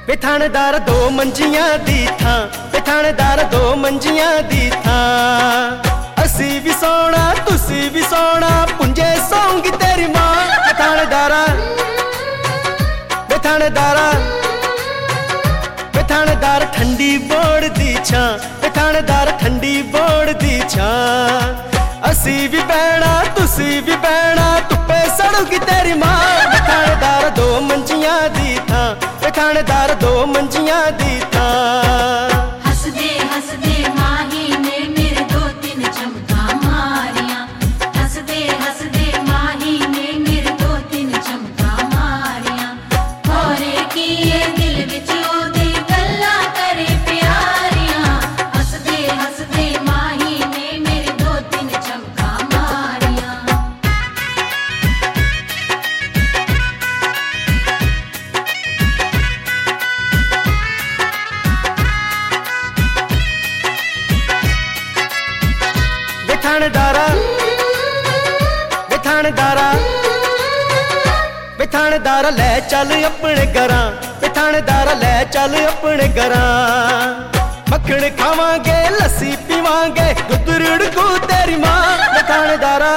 वे थानेदार दो मंजियां दी थां, वे थानेदार दो मंजियां दी थां। असी भी सोना तुसी भी सोना पुंजे सौंगी तेरी मां। वे थानेदारा, वे थानेदारा, वे थानेदार ठंडी बोड़ दी छां, वे थानेदार ठंडी बोड़ दी छां। असी भी बहना तुसी भी बहना धुप्पे सड़ूगी तेरी मां। वे थानेदार दो मंजियां दी थां, वे थानेदार दो मंजियां दी थां। हसदे हसदे माही ने मेरे दो तीन चमका मारियां। हसदे हसदे माही ने मेरे दो तीन चमका मारियां। होरे किए दिल विच ओदे गल्लां करे प्यारियां। हसदे हसदे माही ने मेरे दो तीन चमका मारियां। वे थानेदारा, वे थानेदारा, वे थानेदारा ले चल अपने घरां, वे थानेदारा ले चल अपने घरां। मक्खन खावांगे लस्सी पीवांगे दुध रुड़कू तेरी मां। वे थानेदारा,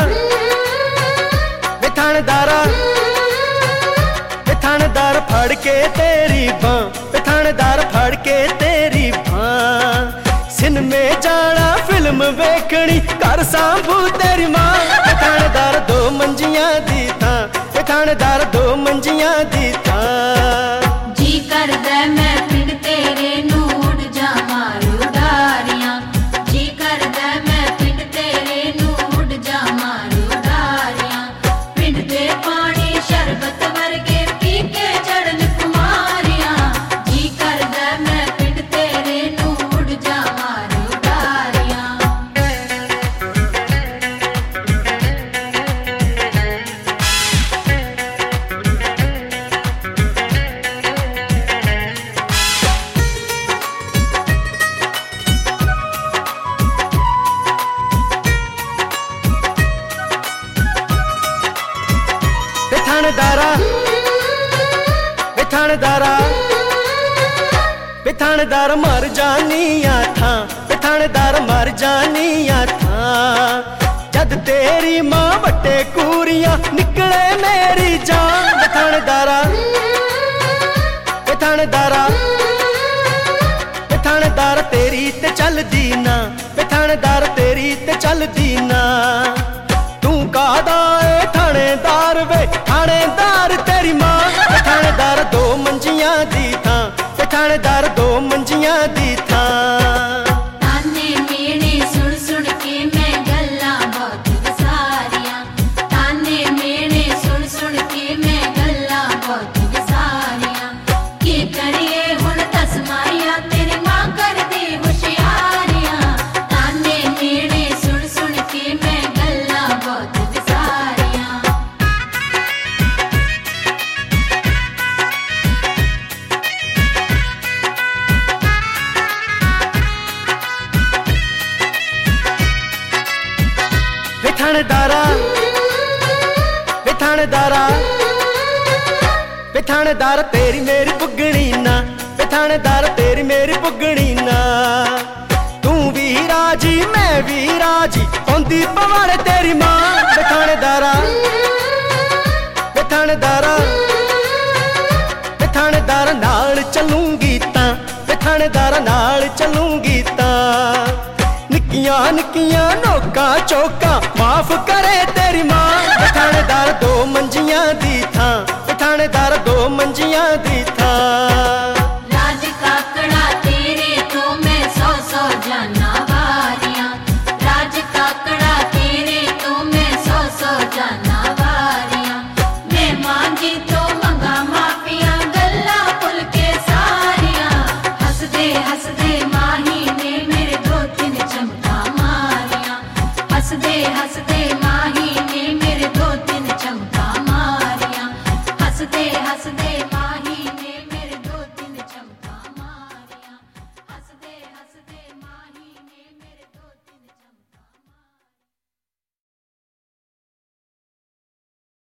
वे थानेदारा, वे थानेदार फड़ के तेरी बां, वे थानेदार फड़ के तेरी बां। सिनेमे जाना फिल्म वेखनी घर सांभू तेरी मां। वे थानेदार दो मंजियां दी थां, वे थानेदार दो मंजियां दी थां। जी करदा मैं पिंड तेरे नूं उड़ जावां रुडारियां। जी करदा मैं पिंड तेरे नूं उड़ जावां रुडारियां। पिंड दे पानी शरबत वर्गे पी के चढ़न कुमारियां। जी करदा मैं पिंड तेरे नूं उड़ जावां रुडारियां। वे थानेदारा, वे थानेदारा, वे थानेदार मर जानिया थां, वे थानेदार मर जानिया थां। जद तेरी मां बट्टे कूरियां निकले मेरी जान। वे थानेदारा, वे थानेदारा, वे थानेदार तेरी ते चलदी ना, वे थानेदार तेरी ते चलदी ना। तू कादा ए थानेदार वे थानेदार तेरी मां। वे थानेदार दो मंजियां दी थां, वे थानेदार दो मंजियां दी थां। ताने मेरे सुन सुन के मैं गल्लां बहुत विसारियां। ताने मेरे सुन सुन के मैं गल्लां बहुत विसारियां। की करिए हुण दस माया तेरी मां कर दे होशियारियां। ताने मेरे सुन सुन के मैं गल्लां बहुत विसारियां। वे थानेदारा, वे थानेदारा, वे थानेदार तेरी मेरी पुगणी ना, वे थानेदार तेरी मेरी पुगणी ना। तू भी राजी मैं भी राजी औंदी पवाड़े तेरी मां। वे थानेदारा, वे थानेदारा, वे थानेदार नाल चलूंगी तां, वे थानेदार नाल चलूंगी तां। निक्कियां निक्कियां नोकां चौकां माफ करे तेरी मां। वे थानेदार दो मंजियां दी थां, वे थानेदार दो मंजियां दी थां। राज काकड़ा तेरे तो मैं सौ सौ जाना वारियां। राज काकड़ा तेरे तो मैं सौ सौ जाना वारियां। मैं मांगी तो मंगा माफियां गल्लां भुल के सारियां। हसदे हसदे माही ने मेरे दो तीन चमका मारियां। हसदे हसदे माही ने मेरे दो तीन चमका मारियां। हसदे हसदे